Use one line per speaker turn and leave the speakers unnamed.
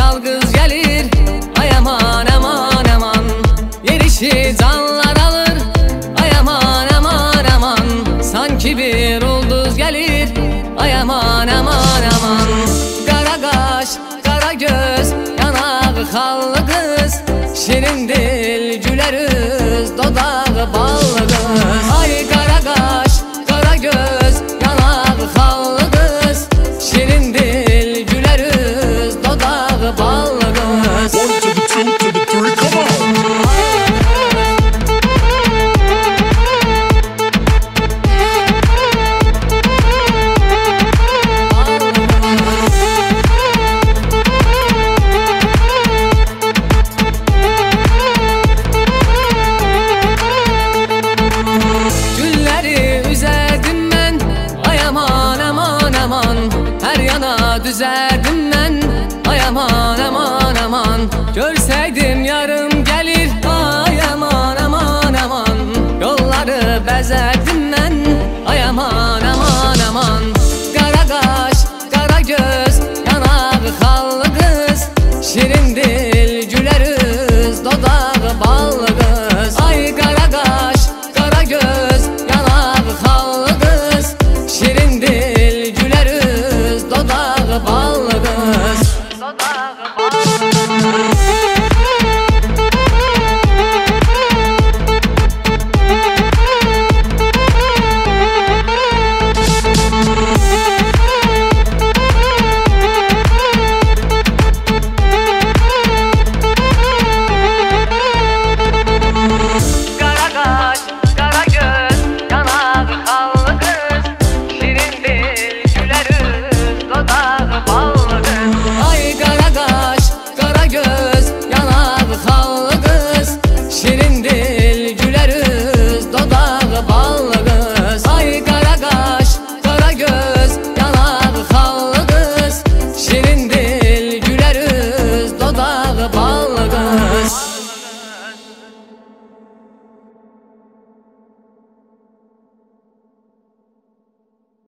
Yal kız gelir, ay aman aman aman. Yerişi canlar alır, ay aman aman aman. Sanki bir ulduz gelir, ay aman aman aman. Kara kaş, kara göz, yanağı hallı kız. Şirin dil, güler yüz, dodağı ballı kız. Ay kara